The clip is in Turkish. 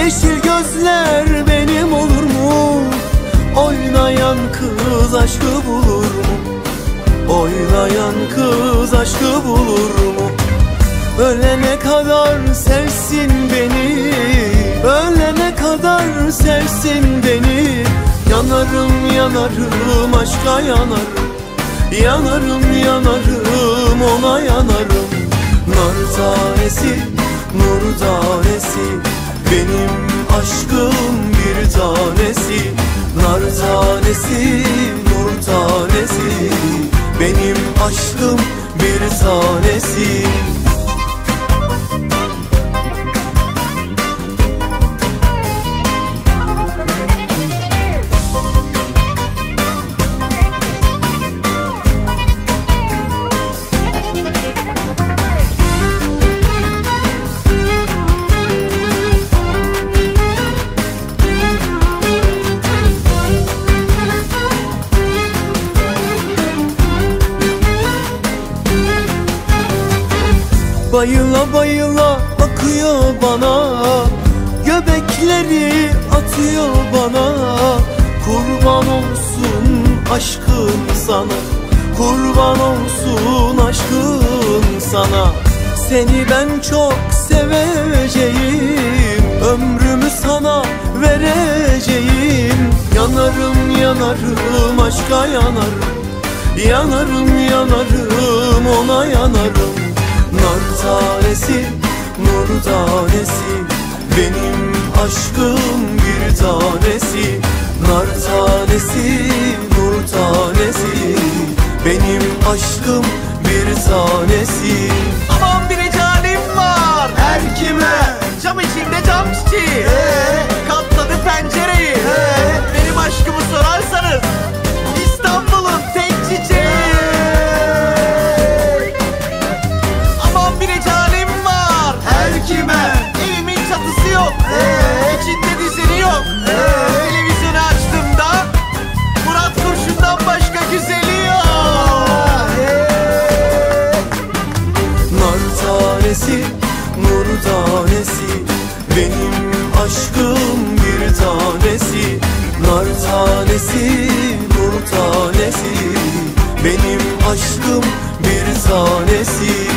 Yeşil gözler benim olur mu? Oynayan kız aşkı bulur mu? Oynayan kız aşkı bulur mu? Ölene kadar sevsin beni, ölene kadar sevsin beni. Yanarım yanarım aşka yanarım, yanarım yanarım ona yanarım. Nar tanesi, nur tanesi, benim aşkım bir tanesi. Nar tanesi, nur tanesi, benim aşkım bir tanesi. Bayıla bayıla bakıyor bana, göbekleri atıyor bana. Kurban olsun aşkım sana, kurban olsun aşkım sana. Seni ben çok seveceğim, ömrümü sana vereceğim. Yanarım yanarım aşka yanarım, yanarım yanarım ona yanarım. Nar tanesi, nur tanesi, benim aşkım bir tanesi. Nar tanesi, nur tanesi, benim aşkım bir tanesi. Aman bir ecalim var, Her kime? cam içinde cam çiçeği, katladı pencereyi. Benim aşkımı sorarsanız İstanbul'un tek çiçeği. Aman bir ecalim var, Her kime? evimin çatısı yok, içinde dizini yok. Televizyonu açtığımda Murat Kurşun'dan başka güzeli yok. Nar tanesi, nur tanesi, benim aşkım bir tanesi. Nar tanesi, nur tanesi, benim aşkım bir tanesi.